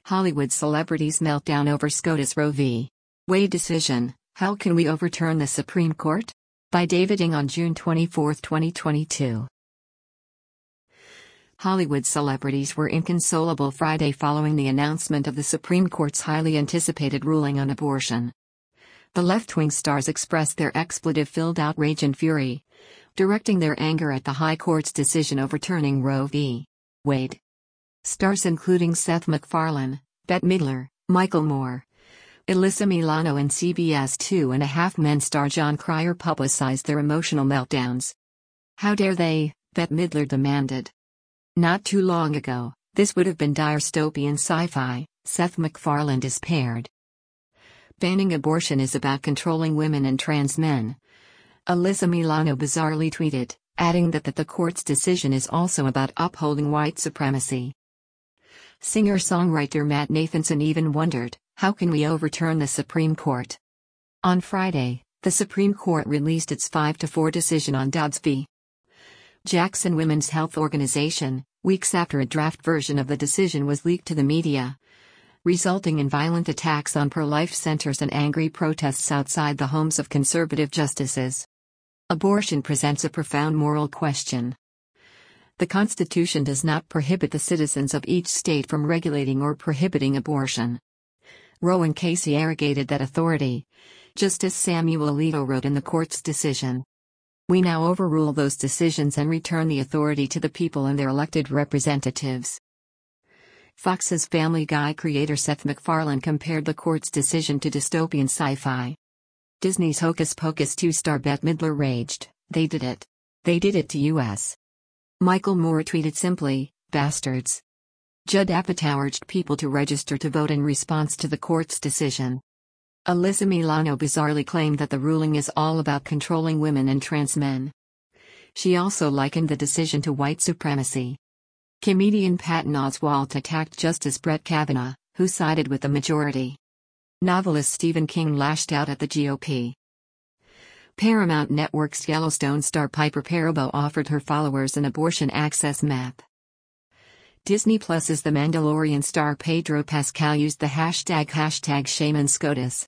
Hollywood celebrities meltdown over SCOTUS Roe v. Wade decision, how can we overturn the Supreme Court? By David Ng on June 24, 2022. Hollywood celebrities were inconsolable Friday following the announcement of the Supreme Court's highly anticipated ruling on abortion. The left-wing stars expressed their expletive-filled outrage and fury, directing their anger at the High Court's decision overturning Roe v. Wade. Stars including Seth MacFarlane, Bette Midler, Michael Moore, Alyssa Milano and CBS 2.5 Men star Jon Cryer publicized their emotional meltdowns. How dare they, Bette Midler demanded. Not too long ago, this would have been dystopian sci-fi, Seth MacFarlane despaired. Banning abortion is about controlling women and trans men, Alyssa Milano bizarrely tweeted, adding that the court's decision is also about upholding white supremacy. Singer-songwriter Matt Nathanson even wondered, how can we overturn the Supreme Court? On Friday, the Supreme Court released its 5-4 decision on Dobbs v. Jackson Women's Health Organization, weeks after a draft version of the decision was leaked to the media, resulting in violent attacks on pro-life centers and angry protests outside the homes of conservative justices. Abortion presents a profound moral question. The Constitution does not prohibit the citizens of each state from regulating or prohibiting abortion. Roe and Casey arrogated that authority, Justice Samuel Alito wrote in the court's decision. We now overrule those decisions and return the authority to the people and their elected representatives. Fox's Family Guy creator Seth MacFarlane compared the court's decision to dystopian sci-fi. Disney's Hocus Pocus 2 star Bette Midler raged, "They did it. They did it to us." Michael Moore tweeted simply, "Bastards." Judd Apatow urged people to register to vote in response to the court's decision. Alyssa Milano bizarrely claimed that the ruling is all about controlling women and trans men. She also likened the decision to white supremacy. Comedian Patton Oswalt attacked Justice Brett Kavanaugh, who sided with the majority. Novelist Stephen King lashed out at the GOP. Paramount Network's Yellowstone star Piper Perabo offered her followers an abortion access map. Disney Plus's The Mandalorian star Pedro Pascal used the hashtag #ShamanSCOTUS.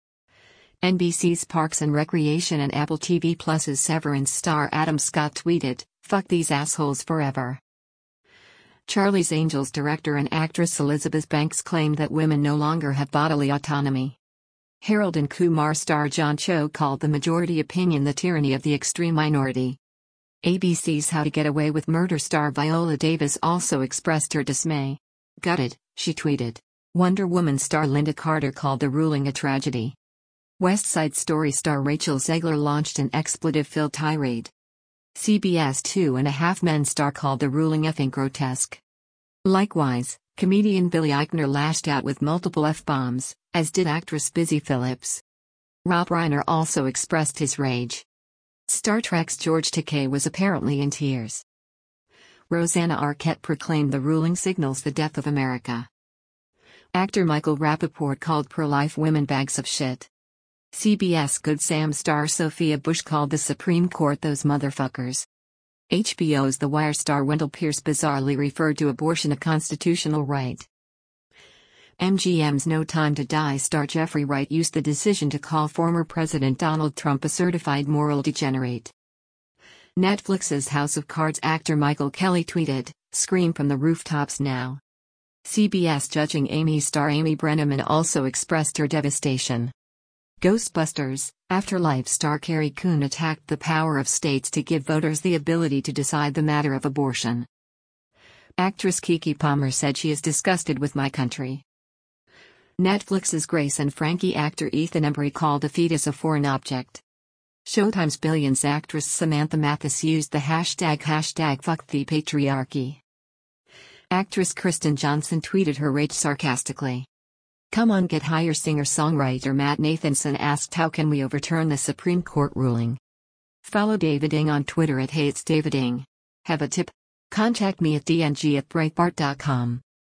NBC's Parks and Recreation and Apple TV Plus's Severance star Adam Scott tweeted, "Fuck these assholes forever." Charlie's Angels director and actress Elizabeth Banks claimed that women no longer have bodily autonomy. Harold and Kumar star John Cho called the majority opinion the tyranny of the extreme minority. ABC's How to Get Away with Murder star Viola Davis also expressed her dismay. "Gutted," she tweeted. Wonder Woman star Linda Carter called the ruling a tragedy. West Side Story star Rachel Zegler launched an expletive-filled tirade. CBS 2.5 Men star called the ruling effing grotesque. Likewise, comedian Billy Eichner lashed out with multiple F-bombs, as did actress Busy Phillips. Rob Reiner also expressed his rage. Star Trek's George Takei was apparently in tears. Rosanna Arquette proclaimed the ruling signals the death of America. Actor Michael Rappaport called pro-life women bags of shit. CBS Good Sam star Sophia Bush called the Supreme Court those motherfuckers. HBO's The Wire star Wendell Pierce bizarrely referred to abortion a constitutional right. MGM's No Time to Die star Jeffrey Wright used the decision to call former President Donald Trump a certified moral degenerate. Netflix's House of Cards actor Michael Kelly tweeted, "Scream from the rooftops now." CBS Judging Amy star Amy Brenneman also expressed her devastation. Ghostbusters, Afterlife star Carrie Coon attacked the power of states to give voters the ability to decide the matter of abortion. Actress Keke Palmer said she is disgusted with my country. Netflix's Grace and Frankie actor Ethan Embry called a fetus a foreign object. Showtime's Billions actress Samantha Mathis used the hashtag #FuckThePatriarchy. Actress Kristen Johnson tweeted her rage sarcastically. Come on get higher singer-songwriter Matt Nathanson asked how can we overturn the Supreme Court ruling. Follow David Ng on Twitter at @HeyIt'sDavidNg. Have a tip? Contact me at dng@breitbart.com.